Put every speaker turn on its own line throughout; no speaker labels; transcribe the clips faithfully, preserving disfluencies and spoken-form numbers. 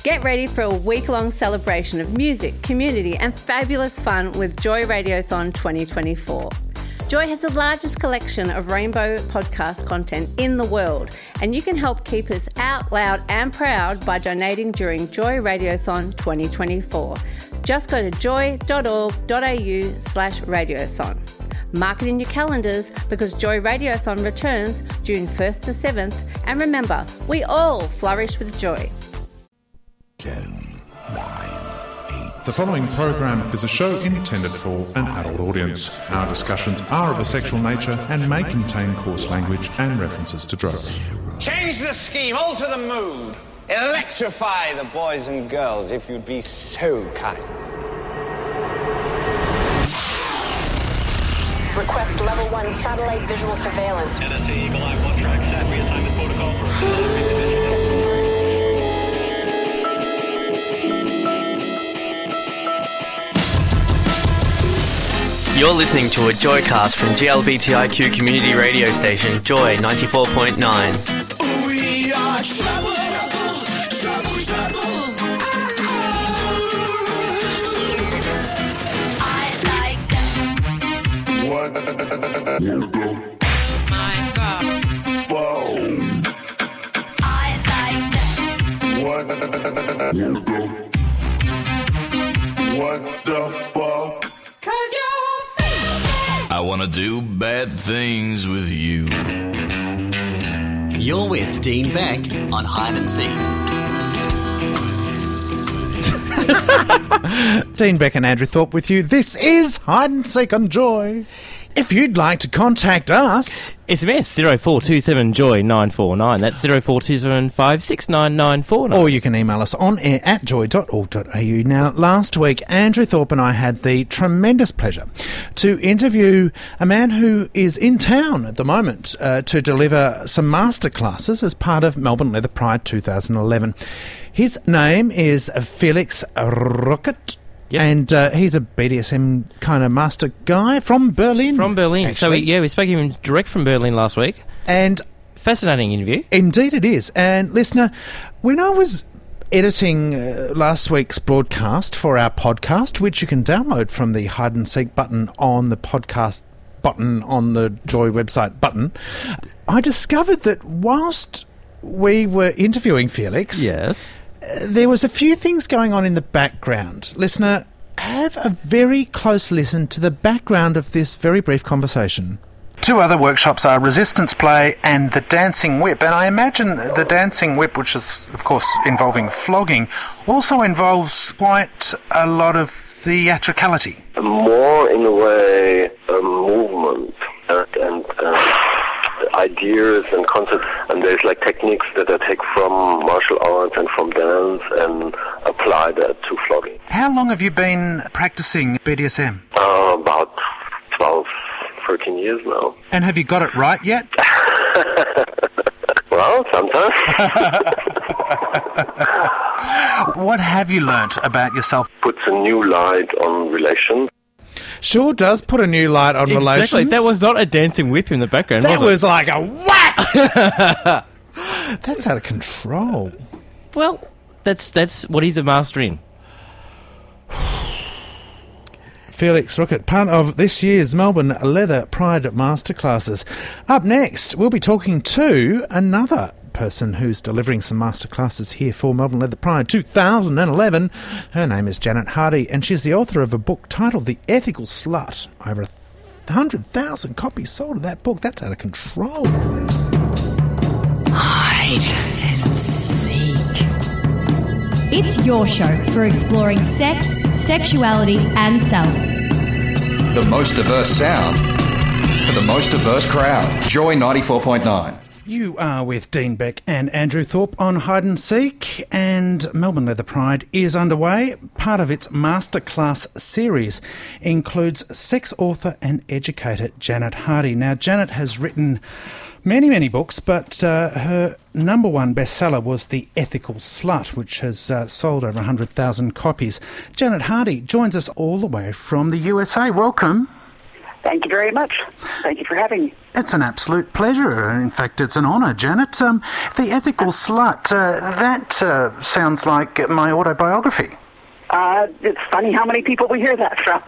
Get ready for a week-long celebration of music, community and fabulous fun with Joy Radiothon twenty twenty-four. Joy has the largest collection of rainbow podcast content in the world, and you can help keep us out loud and proud by donating during Joy Radiothon twenty twenty-four. Just go to joy.org.au slash radiothon. Mark it in your calendars because Joy Radiothon returns June first to seventh, and remember, we all flourish with joy.
ten, nine, eight.
The following program is a show intended for an adult audience. Our discussions are of a sexual nature and may contain coarse language and references to drugs.
Change the scheme, alter the mood. Electrify the boys and girls if you'd be so kind.
Request level one satellite visual surveillance.
N S A Eagle Eye one track sat reassignment protocol for
You're listening to a Joycast from G L B T I Q community radio station Joy ninety-four point nine.
We are trouble, trouble, trouble.
I like that.
What?
My God.
Whoa.
I like that.
What? What the fuck?
I want to do bad things with you.
You're with Dean Beck on Hide and Seek.
Dean Beck and Andrew Thorpe with you. This is Hide and Seek on Joy. If you'd like to contact us...
S M S zero four two seven joy nine four nine. That's zero four two seven five six nine nine four nine.
Or you can email us on air at joy dot org dot a u. Now, last week, Andrew Thorpe and I had the tremendous pleasure to interview a man who is in town at the moment uh, to deliver some masterclasses as part of Melbourne Leather Pride two thousand eleven. His name is Felix Rocket. Yep. And uh, he's a B D S M kind of master guy from Berlin.
From Berlin.
Actually.
So, we, yeah, we spoke to him direct from Berlin last week.
And
fascinating interview.
Indeed it is. And listener, when I was editing uh, last week's broadcast for our podcast, which you can download from the Hide and Seek button on the podcast button on the Joy website button, I discovered that whilst we were interviewing Felix...
Yes...
there was a few things going on in the background. Listener, have a very close listen to the background of this very brief conversation. Two other workshops are Resistance Play and the Dancing Whip. And I imagine the Dancing Whip, which is, of course, involving flogging, also involves quite a lot of theatricality.
More, in a way, a movement and... and uh ideas and concepts, and there's like techniques that I take from martial arts and from dance and apply that to flogging.
How long have you been practicing B D S M?
Uh, about twelve, thirteen years now.
And have you got it right yet?
Well, sometimes.
What have you learnt about yourself?
Puts a new light on relations.
Sure does put a new light on
exactly.
relations.
Exactly. That was not a dancing whip in the background,
that
was it?
was like a whack! That's out of control.
Well, that's that's what he's a master in.
Felix Rocket, part of this year's Melbourne Leather Pride Masterclasses. Up next, we'll be talking to another person who's delivering some masterclasses here for Melbourne Leather Pride two thousand eleven. Her name is Janet Hardy, and she's the author of a book titled The Ethical Slut. Over a one hundred thousand copies sold of that book. That's out of control.
Hide and seek.
It's your show for exploring sex, sexuality and self.
The most diverse sound for the most diverse crowd. Joy ninety-four point nine.
You are with Dean Beck and Andrew Thorpe on Hide and Seek, and Melbourne Leather Pride is underway. Part of its masterclass series includes sex author and educator Janet Hardy. Now, Janet has written many, many books, but uh, her number one bestseller was The Ethical Slut, which has uh, sold over one hundred thousand copies. Janet Hardy joins us all the way from the U S A. Welcome.
Thank you very much. Thank you for having me.
It's an absolute pleasure. In fact, it's an honour, Janet. Um, the Ethical Slut, uh, that uh, sounds like my autobiography.
Uh, it's funny how many people we hear that from.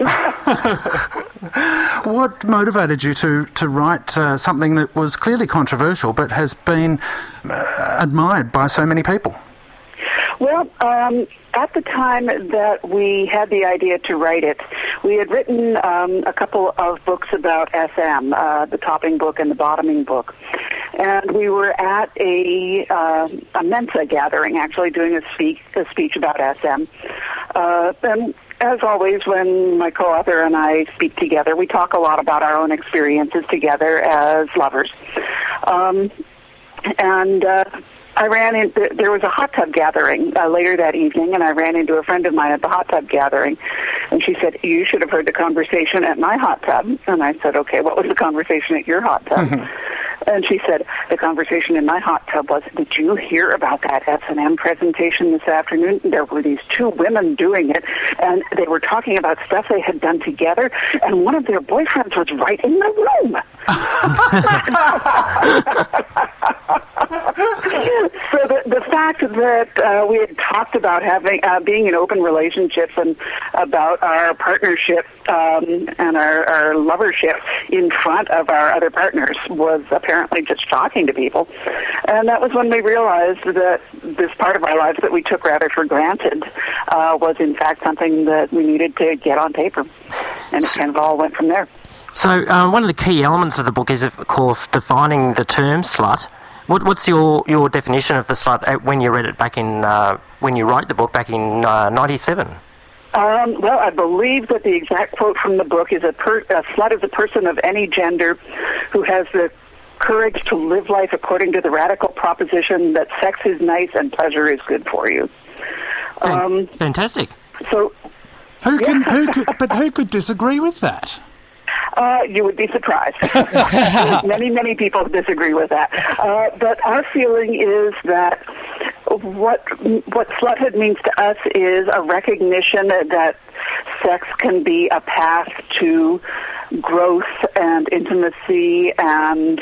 What motivated you to, to write uh, something that was clearly controversial but has been uh, admired by so many people?
Well, um, at the time that we had the idea to write it, we had written um, a couple of books about S M, uh, the topping book and the bottoming book. And we were at a, uh, a Mensa gathering, actually doing a speech, a speech about S M. Uh, and as always, when my co-author and I speak together, we talk a lot about our own experiences together as lovers. Um, and... Uh, I ran into, there was a hot tub gathering uh, later that evening, and I ran into a friend of mine at the hot tub gathering, and she said, you should have heard the conversation at my hot tub. And I said, okay, what was the conversation at your hot tub? Mm-hmm. And she said, the conversation in my hot tub was, did you hear about that S and M presentation this afternoon? There were these two women doing it, and they were talking about stuff they had done together, and one of their boyfriends was right in the room. So the, the fact that uh, we had talked about having uh, being in open relationships and about our partnership um, and our, our lovership in front of our other partners was apparently just shocking to people. And that was when we realized that this part of our lives that we took rather for granted uh, was in fact something that we needed to get on paper. And it kind of all went from there.
So um, one of the key elements of the book is, of course, defining the term slut. What, what's your, your definition of the slut when you read it back in, uh, when you wrote the book back in uh, ninety-seven?
Um, well, I believe that the exact quote from the book is a, per, a slut is a person of any gender who has the courage to live life according to the radical proposition that sex is nice and pleasure is good for you.
Um, Fantastic.
So,
who can,
yeah.
who could, but who could disagree with that?
Uh, you would be surprised. many, many people disagree with that. Uh, but our feeling is that what what sluthood means to us is a recognition that sex can be a path to growth and intimacy and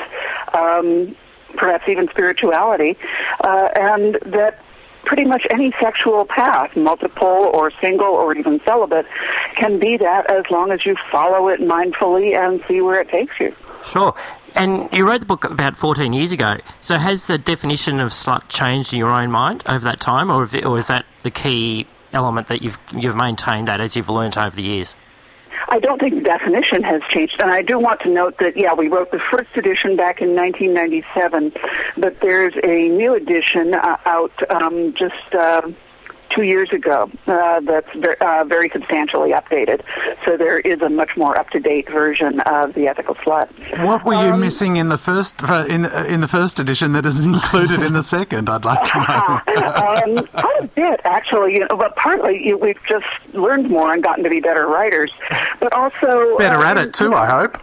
um, perhaps even spirituality, uh, and that pretty much any sexual path, multiple or single or even celibate, can be that as long as you follow it mindfully and see where it takes you.
Sure. And you wrote the book about fourteen years ago. So has the definition of slut changed in your own mind over that time, or, or is that the key element that you've you've maintained that as you've learned over the years?
I don't think the definition has changed, and I do want to note that, yeah, we wrote the first edition back in nineteen ninety-seven, but there's a new edition uh, out um, just uh, two years ago uh, that's ver- uh, very substantially updated. So there is a much more up-to-date version of The Ethical Slut.
What were you
um,
missing in the first uh, in in the first edition that isn't included in the second? I'd like to know.
um, quite a bit, actually. You know, but partly you, we've just learned more and gotten to be better writers, but also
better
um,
at it too. I hope.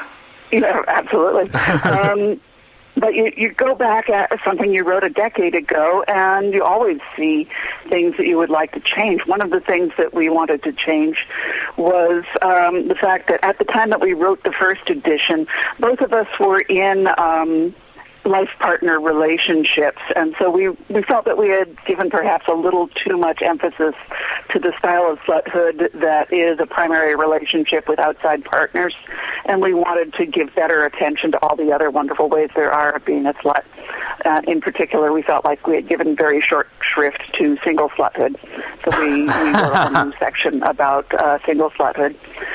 Yeah, absolutely. um, But you, you go back at something you wrote a decade ago, and you always see things that you would like to change. One of the things that we wanted to change was um, the fact that at the time that we wrote the first edition, both of us were in um, life partner relationships, and so we, we felt that we had given perhaps a little too much emphasis to the style of sluthood that is a primary relationship with outside partners, and we wanted to give better attention to all the other wonderful ways there are of being a slut. Uh, in particular, we felt like we had given very short shrift to single sluthood, so we, we wrote a new section about uh, single sluthood.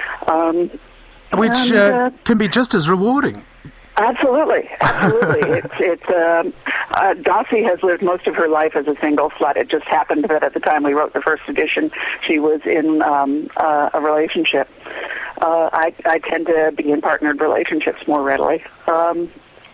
Um,
Which
and,
uh,
uh,
can be just as rewarding.
Absolutely, absolutely. it's it's um, uh, Dossie has lived most of her life as a single slut. It just happened that at the time we wrote the first edition, she was in um, uh, a relationship. Uh, I I tend to be in partnered relationships more readily. Um,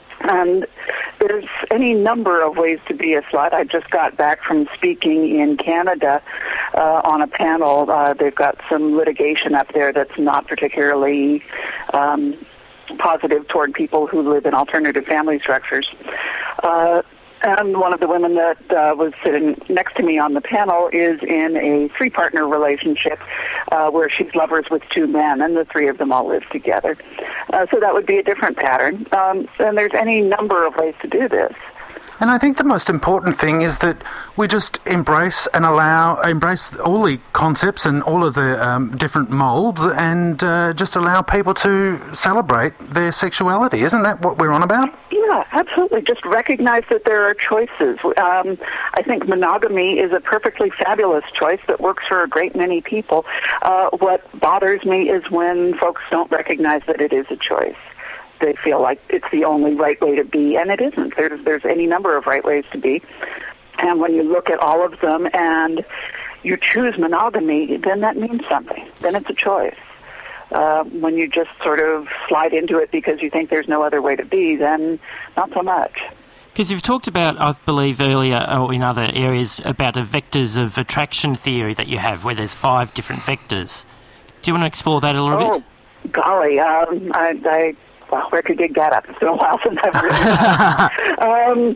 And there's any number of ways to be a slut. I just got back from speaking in Canada uh, on a panel. Uh, they've got some litigation up there that's not particularly um, positive toward people who live in alternative family structures. Uh, And one of the women that uh, was sitting next to me on the panel is in a three-partner relationship uh, where she's lovers with two men, and the three of them all live together. Uh, so that would be a different pattern. Um, and there's any number of ways to do this.
And I think the most important thing is that we just embrace and allow, embrace all the concepts and all of the um, different moulds and uh, just allow people to celebrate their sexuality. Isn't that what we're on about?
Yeah, absolutely. Just recognize that there are choices. Um, I think monogamy is a perfectly fabulous choice that works for a great many people. Uh, what bothers me is when folks don't recognize that it is a choice. They feel like it's the only right way to be, and it isn't. There's there's any number of right ways to be. And when you look at all of them and you choose monogamy, then that means something. Then it's a choice. Uh, when you just sort of slide into it because you think there's no other way to be, then not so much.
Because you've talked about, I believe earlier, or in other areas, about the vectors of attraction theory that you have, where there's five different vectors. Do you want to explore that a little
oh,
bit?
Oh, golly. Um, I... I Well, where could you dig that up? It's been a while since I've written that. um,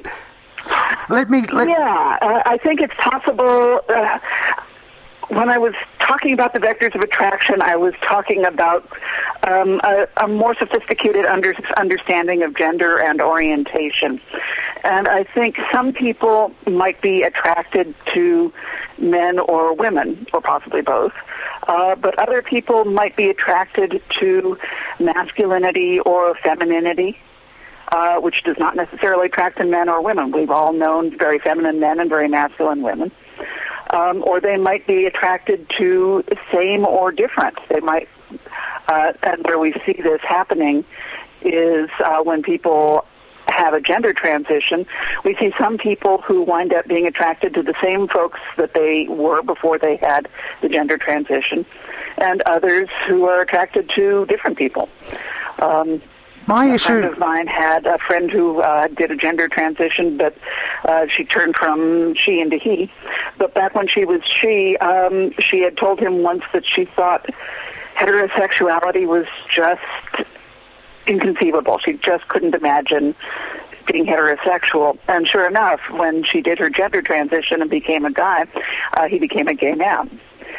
let me... Let
yeah, uh, I think it's possible... Uh, when I was talking about the vectors of attraction, I was talking about um, a, a more sophisticated under, understanding of gender and orientation. And I think some people might be attracted to men or women, or possibly both. Uh, but other people might be attracted to masculinity or femininity, uh, which does not necessarily attract to men or women. We've all known very feminine men and very masculine women. Um, or they might be attracted to same or different. They might, uh, and where we see this happening is uh, when people have a gender transition, we see some people who wind up being attracted to the same folks that they were before they had the gender transition, and others who are attracted to different people. Um,
My
a
issue...
friend of mine had a friend who uh, did a gender transition, but uh, she turned from she into he. But back when she was she, um, she had told him once that she thought heterosexuality was just inconceivable. She just couldn't imagine being heterosexual. And sure enough, when she did her gender transition and became a guy, uh, he became a gay man.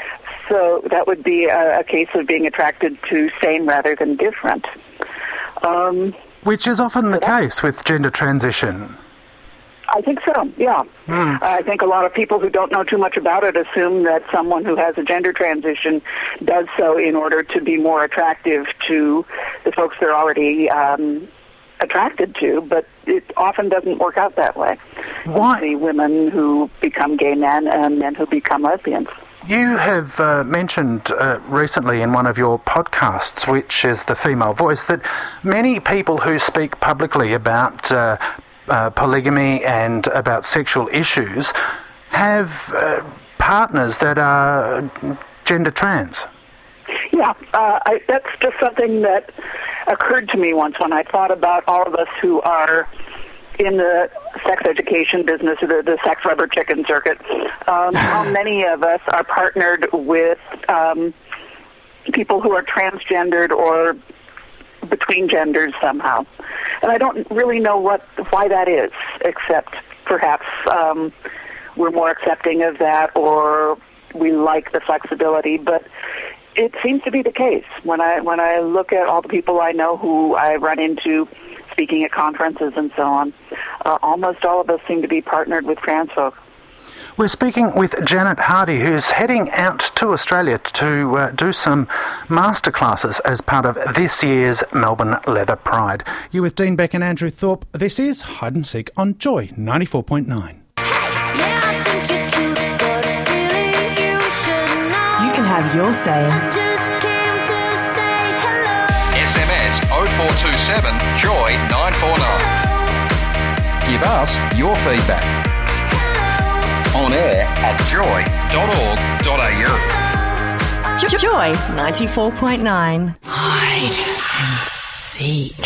So that would be a, a case of being attracted to same rather than different. Um,
Which is often the case with gender transition.
I think so, yeah.
Mm.
I think a lot of people who don't know too much about it assume that someone who has a gender transition does so in order to be more attractive to the folks they're already um, attracted to, but it often doesn't work out that way.
Why?
You see women who become gay men and men who become lesbians.
You have uh, mentioned uh, recently in one of your podcasts, which is The Female Voice, that many people who speak publicly about uh, uh, polygamy and about sexual issues have uh, partners that are gender trans.
Yeah, uh, I, that's just something that occurred to me once when I thought about all of us who are in the sex education business, or the, the sex rubber chicken circuit. Um, how many of us are partnered with um, people who are transgendered or between genders somehow? And I don't really know what why that is, except perhaps um, we're more accepting of that, or we like the flexibility, but it seems to be the case. When I when I look at all the people I know who I run into speaking at conferences and so on, uh, almost all of us seem to be partnered with trans folk.
We're speaking with Janet Hardy, who's heading out to Australia to uh, do some masterclasses as part of this year's Melbourne Leather Pride. You with Dean Beck and Andrew Thorpe. This is Hide and Seek on Joy ninety-four point nine.
You can have your say.
S M S oh four two seven Joy nine four nine. Give us your feedback. On air at joy dot org dot a u.
Joy ninety-four point nine.
Hide and seek.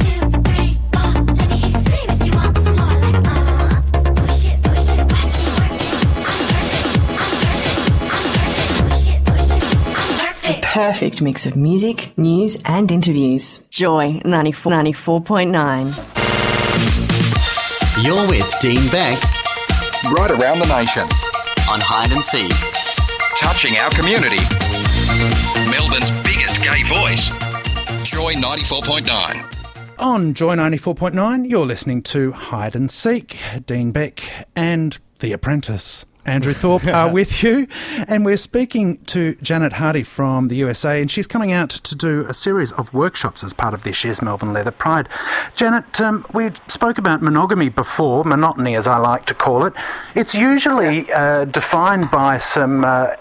The perfect mix of music, news, and interviews. Joy ninety-four point nine.
You're with Dean Beck.
Right around the nation.
On Hide and Seek.
Touching our community. Melbourne's biggest gay voice. Joy ninety-four point nine.
On Joy ninety-four point nine, you're listening to Hide and Seek. Dean Beck and The Apprentice, Andrew Thorpe, are with you. And we're speaking to Janet Hardy from the U S A, and she's coming out to do a series of workshops as part of this year's Melbourne Leather Pride. Janet, um, we spoke about monogamy before, monotony as I like to call it. It's usually uh, defined by some Uh,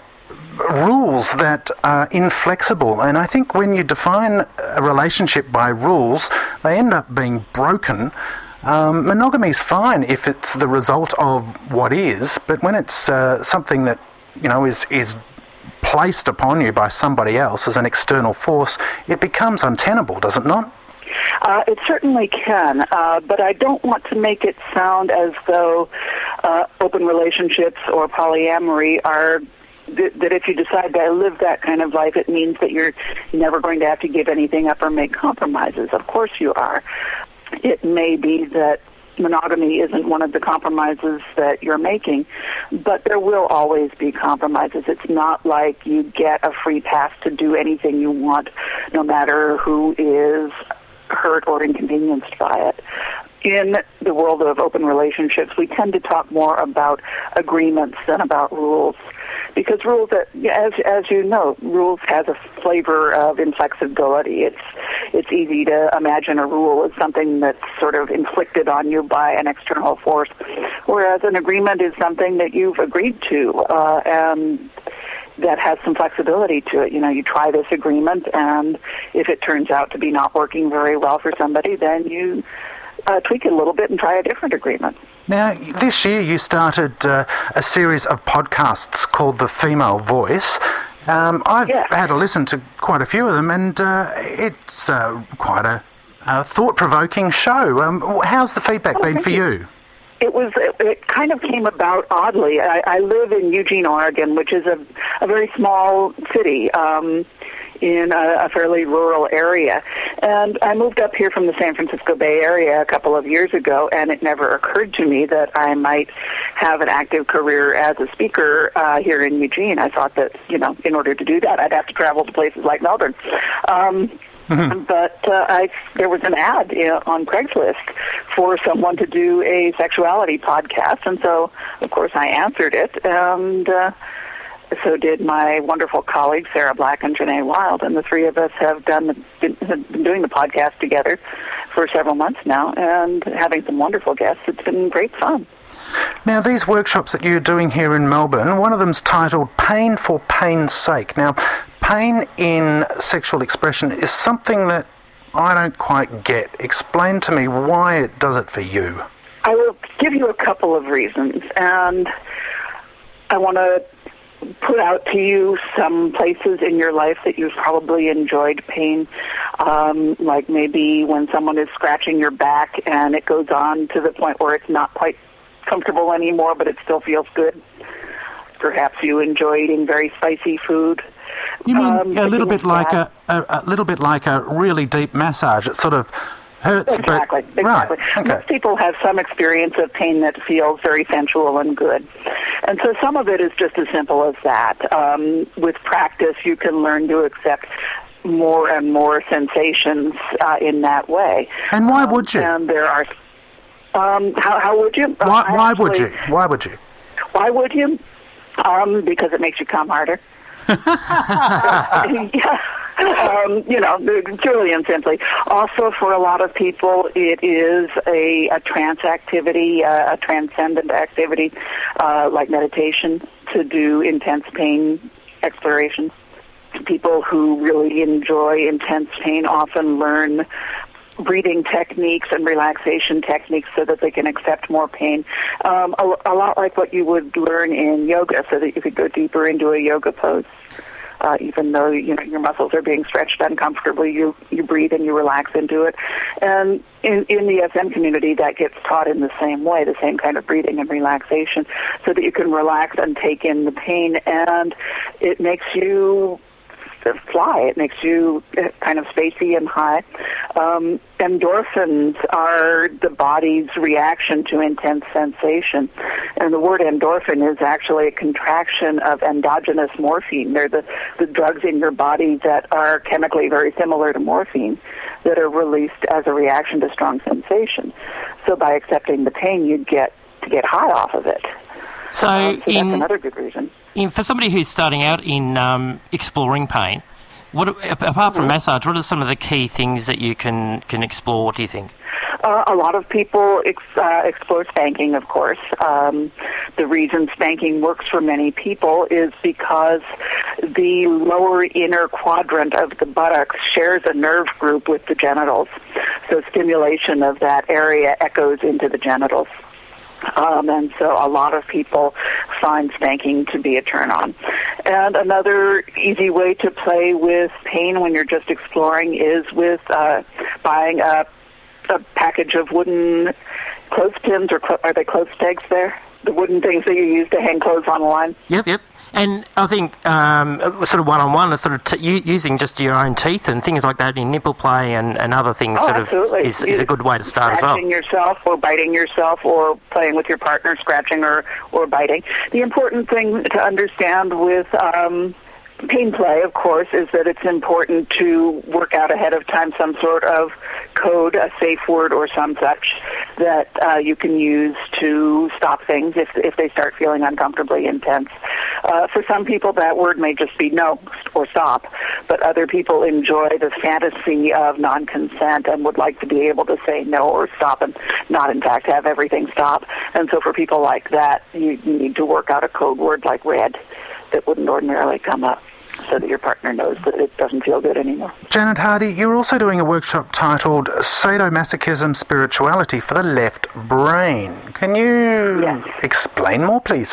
rules that are inflexible, and I think when you define a relationship by rules, they end up being broken. Um, monogamy is fine if it's the result of what is, but when it's uh, something that, you know, is is placed upon you by somebody else as an external force, it becomes untenable, does it not?
Uh, it certainly can, uh, but I don't want to make it sound as though uh, open relationships or polyamory are that if you decide to live that kind of life, it means that you're never going to have to give anything up or make compromises. Of course you are. It may be that monogamy isn't one of the compromises that you're making, but there will always be compromises. It's not like you get a free pass to do anything you want, no matter who is hurt or inconvenienced by it. In the world of open relationships, we tend to talk more about agreements than about rules. Because rules, that, as as you know, rules has a flavor of inflexibility. It's it's easy to imagine a rule as something that's sort of inflicted on you by an external force, whereas an agreement is something that you've agreed to, uh, and that has some flexibility to it. You know, you try this agreement, and if it turns out to be not working very well for somebody, then you uh, tweak it a little bit and try a different agreement.
Now, this year you started uh, a series of podcasts called The Female Voice. Um, I've
yeah.
had a listen to quite a few of them, and uh, it's uh, quite a, a thought-provoking show. Um, how's the feedback oh, been for you? you?
It was. It, it kind of came about oddly. I, I live in Eugene, Oregon, which is a, a very small city. Um, in a, a fairly rural area. And I moved up here from the San Francisco Bay Area a couple of years ago, and it never occurred to me that I might have an active career as a speaker uh, here in Eugene. I thought that, you know, in order to do that, I'd have to travel to places like Melbourne. Um, mm-hmm. But uh, I, there was an ad you know, on Craigslist for someone to do a sexuality podcast, and so, of course, I answered it, and uh, so did my wonderful colleagues, Sarah Black and Janae Wild, and the three of us have done the, been, have been doing the podcast together for several months now and having some wonderful guests. It's been great fun.
Now, these workshops that you're doing here in Melbourne, one of them's titled Pain for Pain's Sake. Now, pain in sexual expression is something that I don't quite get. Explain to me why it does it for you.
I will give you a couple of reasons, and I want to put out to you some places in your life that you've probably enjoyed pain, um, like maybe when someone is scratching your back and it goes on to the point where it's not quite comfortable anymore, but it still feels good. Perhaps you enjoy eating very spicy food.
You mean
um,
a little bit like a, a, a little bit like a really deep massage? It sort of hurts,
exactly,
but...
exactly.
Right, okay.
Most people have some experience of pain that feels very sensual and good. And so some of it is just as simple as that. Um, with practice, you can learn to accept more and more sensations uh, in that way.
And why would you?
Um, and there are... Um, how, how would you?
Why,
uh,
why
actually,
would you? Why would you?
Why would you? Um, because it makes you come harder. yeah. Um, you know, purely and simply. Also, for a lot of people, it is a, a trance activity, uh, a transcendent activity, uh, like meditation, to do intense pain exploration. People who really enjoy intense pain often learn breathing techniques and relaxation techniques so that they can accept more pain. Um, a, a lot like what you would learn in yoga, so that you could go deeper into a yoga pose. Uh, even though you know your muscles are being stretched uncomfortably, you you breathe and you relax into it. And in, in the S M community, that gets taught in the same way, the same kind of breathing and relaxation, so that you can relax and take in the pain, and it makes you to fly. It makes you kind of spacey and high. Um, endorphins are the body's reaction to intense sensation. And the word endorphin is actually a contraction of endogenous morphine. They're the, the drugs in your body that are chemically very similar to morphine that are released as a reaction to strong sensation. So by accepting the pain, you'd get to get high off of it.
So,
um, so
in,
that's another good reason.
In, for somebody who's starting out in um, exploring pain, what apart from mm-hmm. massage, what are some of the key things that you can, can explore? What do you think?
Uh, a lot of people ex- uh, explore spanking, of course. Um, the reason spanking works for many people is because the lower inner quadrant of the buttocks shares a nerve group with the genitals. So stimulation of that area echoes into the genitals. Um, and so a lot of people find spanking to be a turn-on. And another easy way to play with pain when you're just exploring is with uh, buying a, a package of wooden clothespins, or clo- are they clothes pegs there? The wooden things that you use to hang clothes on the line?
Yep, yep. And I think um, sort of one-on-one, sort of t- using just your own teeth and things like that in nipple play and, and other things
oh,
sort
absolutely.
of is, is a good way to start as well.
Scratching yourself or biting yourself or playing with your partner, scratching or, or biting. The important thing to understand with um, pain play, of course, is that it's important to work out ahead of time some sort of code, a safe word or some such, that uh, you can use to stop things if if they start feeling uncomfortably intense. Uh, for some people, that word may just be no or stop, but other people enjoy the fantasy of non-consent and would like to be able to say no or stop and not, in fact, have everything stop. And so for people like that, you, you need to work out a code word like red that wouldn't ordinarily come up, so that your partner knows that it doesn't feel good anymore.
Janet Hardy, you're also doing a workshop titled Sadomasochism Spirituality for the Left Brain. Can you
yes.
explain more, please?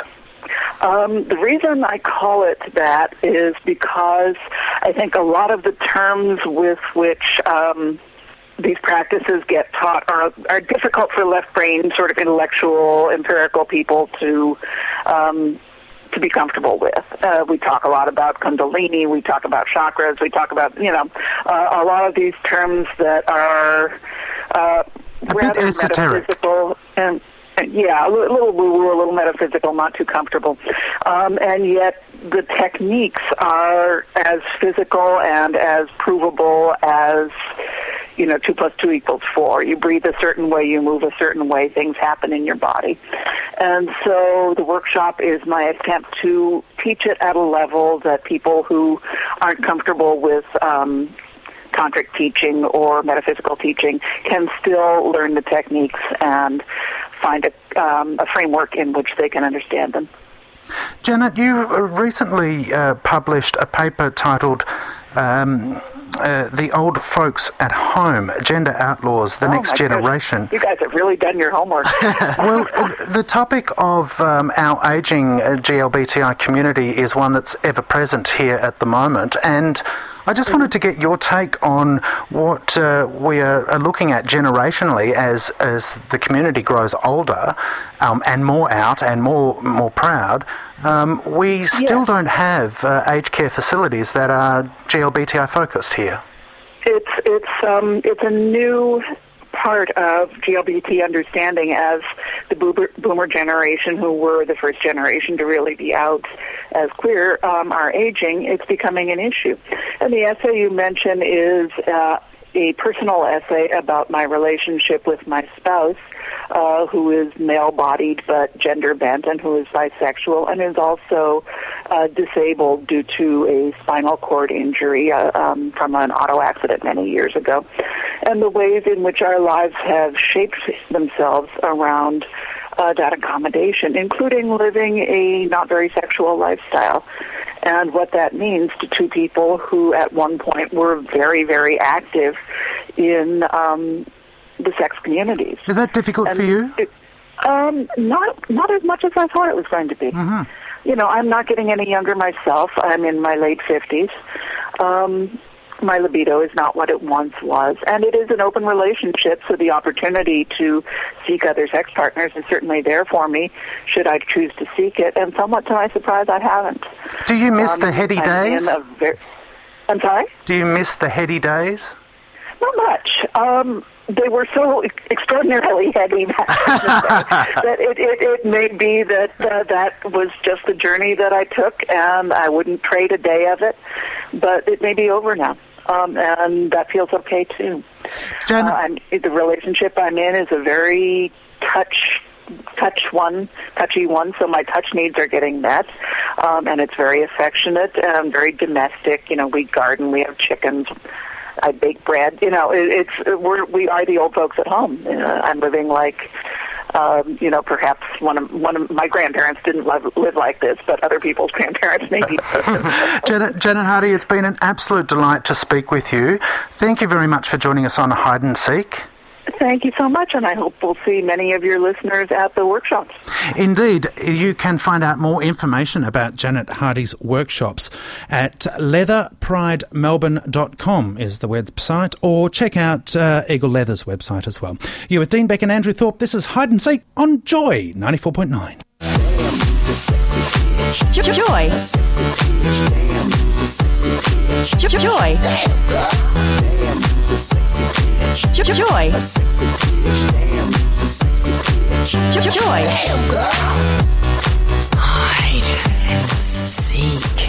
Um, the reason I call it that is because I think a lot of the terms with which um, these practices get taught are are difficult for left brain, sort of intellectual, empirical people to um, to be comfortable with. Uh, we talk a lot about Kundalini, we talk about chakras, we talk about, you know, uh, a lot of these terms that are uh,
a
rather
bit esoteric.
metaphysical and yeah, a little woo-woo, a little metaphysical, not too comfortable. Um, and yet the techniques are as physical and as provable as, you know, two plus two equals four. You breathe a certain way, you move a certain way, things happen in your body. And so the workshop is my attempt to teach it at a level that people who aren't comfortable with um, tantric teaching or metaphysical teaching can still learn the techniques and find a, um, a framework in which they can understand them.
Janet, you recently uh, published a paper titled um, uh, The Old Folks at Home, Gender Outlaws, The
oh
Next Generation.
Goodness. You guys have really done your homework.
Well, the topic of um, our ageing G L B T I community is one that's ever present here at the moment, and I just wanted to get your take on what uh, we are, are looking at generationally as as the community grows older um, and more out and more more proud. Um, we still
yeah.
don't have uh, aged care facilities that are G L B T I focused here.
It's it's um it's a new part of G L B T understanding as the boomer, boomer generation, who were the first generation to really be out as queer, um, are aging. It's becoming an issue. And the essay you mentioned is uh, a personal essay about my relationship with my spouse, uh, who is male-bodied but gender-bent and who is bisexual and is also uh, disabled due to a spinal cord injury uh, um, from an auto accident many years ago. And the ways in which our lives have shaped themselves around uh, that accommodation, including living a not very sexual lifestyle, and what that means to two people who at one point were very, very active in um, the sex communities.
Is that difficult
and
for you?
It, um, not not as much as I thought it was going to be.
Mm-hmm.
You know, I'm not getting any younger myself. I'm in my late fifties. Um, my libido is not what it once was, and it is an open relationship, so the opportunity to seek other sex partners is certainly there for me, should I choose to seek it, and somewhat to my surprise, I haven't.
Do you miss
um,
the heady
I'm
days?
in a ver- I'm sorry?
Do you miss the heady days?
Not much. Um, they were so extraordinarily heady that, that it, it, it may be that uh, that was just the journey that I took, and I wouldn't trade a day of it. But it may be over now, um, and that feels okay too.
Janet,
uh, I'm, the relationship I'm in is a very touch. touch one, touchy one, so my touch needs are getting met, um, and it's very affectionate and very domestic. You know, we garden, we have chickens, I bake bread. You know, it, it's we're, we are the old folks at home. Uh, I'm living like, um, you know, perhaps one of one of my grandparents didn't live, live like this, but other people's grandparents maybe.
Janet, Janet Hardy, it's been an absolute delight to speak with you. Thank you very much for joining us on Hide and Seek.
Thank you so much, and I hope we'll see many of your listeners at the workshops.
Indeed. You can find out more information about Janet Hardy's workshops at leather pride melbourne dot com is the website, or check out uh, Eagle Leather's website as well. You're with Dean Beck and Andrew Thorpe. This is Hide and Seek on Joy ninety-four point nine.
Joy. Joy. Joy. Joy. Joy. Hide and seek.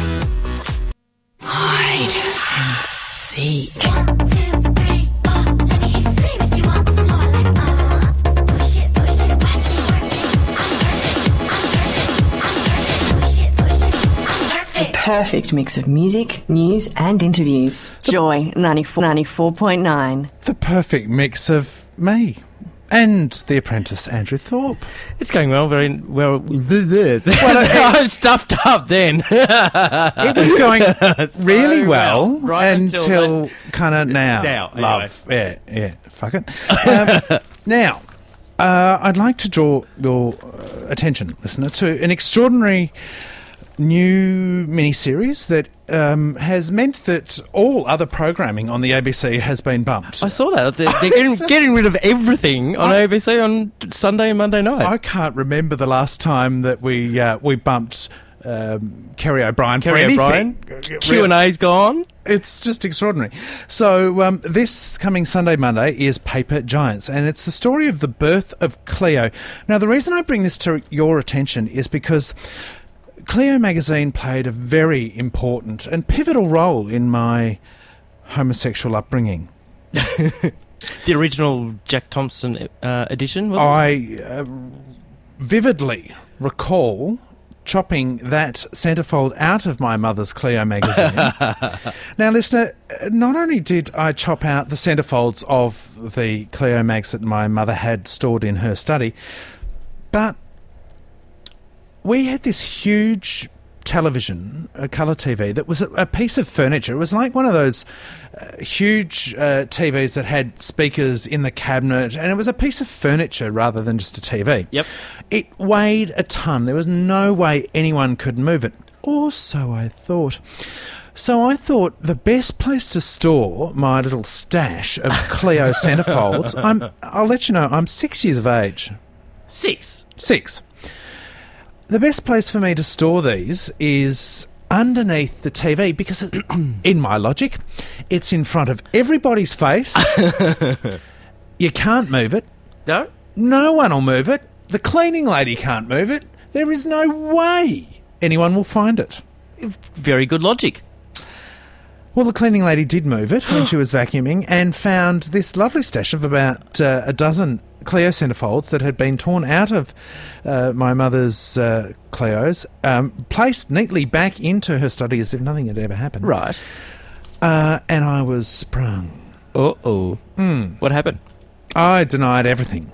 Hide and seek. One, two, three, four. Let me hear you scream if you want some more. Like, uh, push it, push it, back and work it. The perfect mix of music, news and interviews. Joy ninety-four point nine.
The perfect mix of me and the apprentice Andrew Thorpe.
It's going well, very well. well I was stuffed up then.
It was going really so well, well right
until,
until kind of now.
Now,
love. Anyway. Yeah, yeah, fuck it. Um, now, uh, I'd like to draw your uh, attention, listener, to an extraordinary new miniseries that um, has meant that all other programming on the A B C has been bumped.
I saw that. They're, they're getting, getting rid of everything on I, A B C on Sunday and Monday night.
I can't remember the last time that we uh, we bumped um, Kerry O'Brien
Kerry
for
O'Brien.
anything.
Q and A's gone.
It's just extraordinary. So um, this coming Sunday, Monday is Paper Giants, and it's the story of the birth of Cleo. Now, the reason I bring this to your attention is because Cleo magazine played a very important and pivotal role in my homosexual upbringing.
The original Jack Thompson uh, edition, wasn't
I
it?
uh, vividly recall chopping that centrefold out of my mother's Cleo magazine. Now, listener, not only did I chop out the centrefolds of the Cleo mags that my mother had stored in her study, but we had this huge television, a colour T V, that was a, a piece of furniture. It was like one of those uh, huge uh, T Vs that had speakers in the cabinet, and it was a piece of furniture rather than just a T V.
Yep.
It weighed a ton. There was no way anyone could move it. Or so I thought. So I thought the best place to store my little stash of Cleo centrefolds, I'm, I'll let you know, I'm six years of age.
Six?
Six. The best place for me to store these is underneath the T V because, it, in my logic, it's in front of everybody's face. You can't move it.
No?
No one will move it. The cleaning lady can't move it. There is no way anyone will find it.
Very good logic.
Well, the cleaning lady did move it when she was vacuuming and found this lovely stash of about uh, a dozen Cleo centrefolds that had been torn out of uh, my mother's uh, Cleos, um, placed neatly back into her study as if nothing had ever happened.
Right.
Uh, and I was sprung.
Uh-oh.
Mm.
What happened?
I denied everything.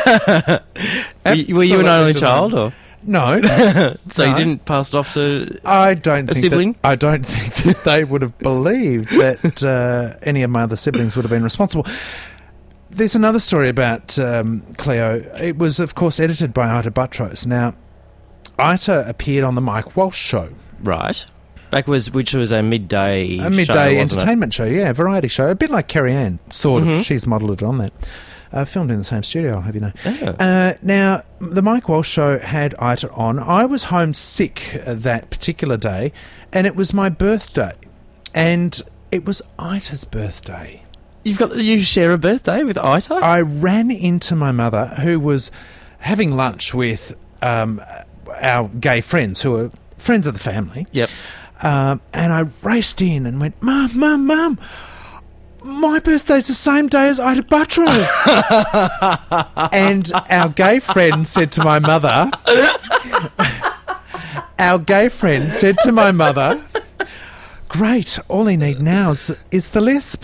were, you, were you an only child, or...?
No.
So
no.
You didn't pass it off to
I don't
a
think
sibling?
That, I don't think that they would have believed that uh, any of my other siblings would have been responsible. There's another story about um, Cleo. It was, of course, edited by Ita Buttrose. Now, Ita appeared on the Mike Walsh show.
Right. Back was which was a midday
A midday
show,
entertainment show, yeah, variety show. A bit like Kerry Ann, sort of.
Mm-hmm.
She's modelled it on that. Uh, filmed in the same studio, I'll have you know.
Oh.
Uh, now, the Mike Walsh show had Ita on. I was homesick uh, that particular day, and it was my birthday. and it was Ita's birthday.
You've got you share a birthday with Ita?
I ran into my mother, who was having lunch with um, our gay friends, who are friends of the family.
Yep.
Um, and I raced in and went, Mum, Mum, Mum, my birthday's the same day as Ita Buttrell's. And our gay friend said to my mother, our gay friend said to my mother, great, all he need now is, is the lisp.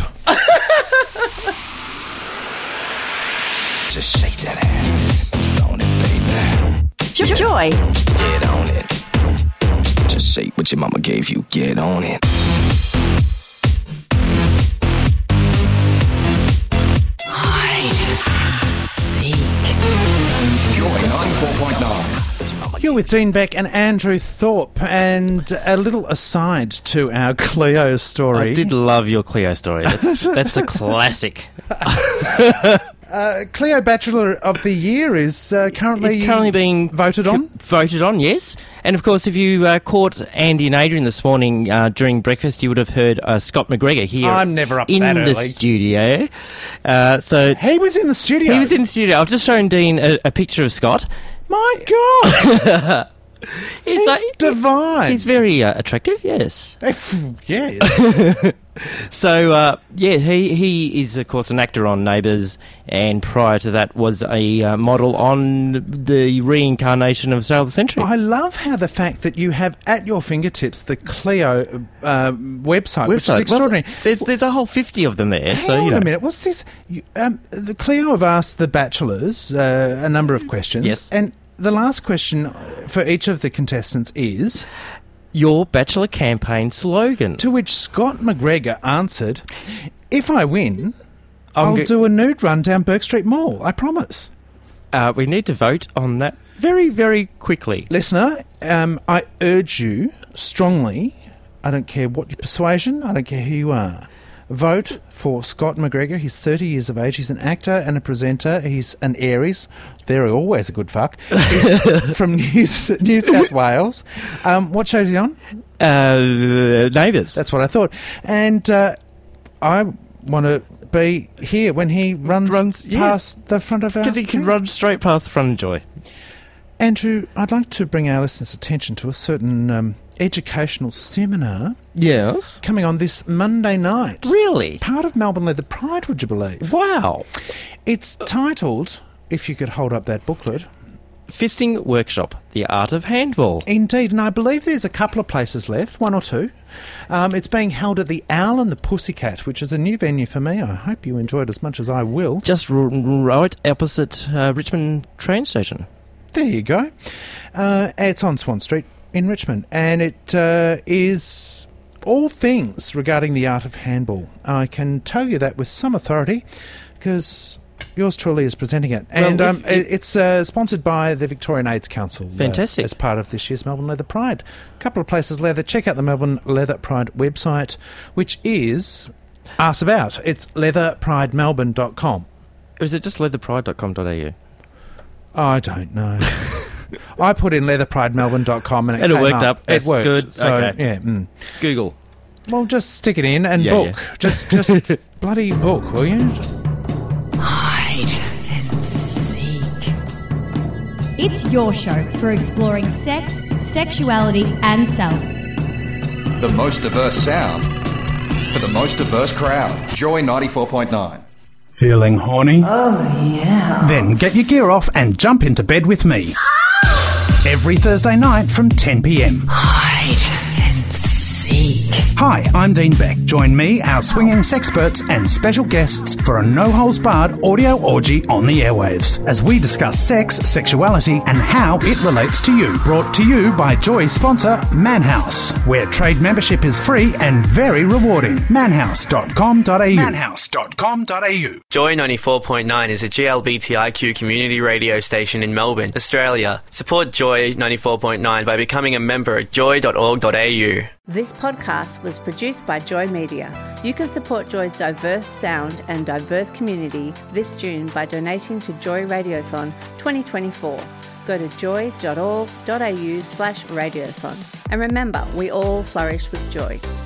Just shake that ass on it, baby.
Joy.
Get on it. Just shake what your mama gave you. Get on it.
Joy ninety-four point nine.
You're with Dean Beck and Andrew Thorpe, and a little aside to our Cleo story.
I did love your Cleo story. That's, that's a classic.
Uh, Cleo Bachelor of the Year is uh, currently
It's currently being
voted on.
Voted on, yes. And of course, if you uh, caught Andy and Adrian this morning uh, during breakfast, you would have heard uh, Scott McGregor here.
I'm never up
in
that
the
early.
studio. Uh, so
he was in the studio.
He was in the studio. I've just shown Dean a, a picture of Scott.
My God.
He's,
He's
like,
divine.
He's very uh, attractive, yes.
Yes.
So, uh, yeah, he, he is, of course, an actor on Neighbours, and prior to that was a uh, model on the reincarnation of Sale of the Century.
I love how the fact that you have at your fingertips the Cleo uh, website, which is
Website.
extraordinary.
Well, there's, there's a whole fifty of them there.
Hang
so,
on
you know.
a minute, what's this? You, um, the Cleo have asked the bachelors uh, a number of questions.
Yes.
And the last question for each of the contestants is...
Your Bachelor campaign slogan.
To which Scott McGregor answered, if I win,
I'm
I'll
go-
do a nude run down Burke Street Mall, I promise.
Uh, we need to vote on that very, very quickly.
Listener, um, I urge you strongly, I don't care what your persuasion, I don't care who you are, vote for Scott McGregor. He's thirty years of age. He's an actor and a presenter. He's an Aries. They're always a good fuck. He's from New, New South Wales. Um, what show's he on?
Uh, Neighbours.
That's what I thought. And uh, I want to be here when he runs,
Runs, yes.
past the front of our...
Because he can run straight past the front of Joy.
Andrew, I'd like to bring our listeners' attention to a certain um, educational seminar.
Yes.
Coming on this Monday night.
Really?
Part of Melbourne Leather Pride, would you believe?
Wow.
It's titled, if you could hold up that booklet...
Fisting Workshop, The Art of Handball.
Indeed, and I believe there's a couple of places left, one or two. Um, it's being held at the Owl and the Pussycat, which is a new venue for me. I hope you enjoy it as much as I will.
Just r- right opposite uh, Richmond train station.
There you go. Uh, it's on Swan Street in Richmond, and it uh, is all things regarding the art of handball. I can tell you that with some authority, because yours truly is presenting it. And
Well,
um,
if-
it, it's uh, sponsored by the Victorian AIDS Council. uh,
Fantastic.
as part of this year's Melbourne Leather Pride. A couple of places leather. Check out the Melbourne Leather Pride website, which is Ask About. It's leather pride melbourne dot com.
Or is it just leather pride dot com dot a u?
I don't know. I put in leather pride melbourne dot com and it,
And it
came
worked up.
It
That's
worked.
good.
So,
Okay.
yeah. Mm.
Google.
Well, just stick it in and
Yeah,
book.
yeah.
Just, just bloody book, will you?
Hide and seek.
It's your show for exploring sex, sexuality, and self.
The most diverse sound for the most diverse crowd. Joy ninety-four point nine.
Feeling horny?
Oh, yeah.
Then get your gear off and jump into bed with me. Every Thursday night from ten p.m.
Hide and seek.
Hi, I'm Dean Beck. Join me, our swinging sexperts, and special guests for a no-holds-barred audio orgy on the airwaves as we discuss sex, sexuality, and how it relates to you. Brought to you by Joy sponsor Manhouse, where trade membership is free and very rewarding. manhouse dot com dot a u. manhouse dot com dot a u.
Joy ninety-four point nine is a G L B T I Q community radio station in Melbourne, Australia. Support Joy ninety-four point nine by becoming a member at joy dot org dot a u.
This podcast was produced by Joy Media. You can support Joy's diverse sound and diverse community this June by donating to Joy Radiothon twenty twenty-four. Go to joy dot org dot a u slash radiothon. And remember, we all flourish with joy.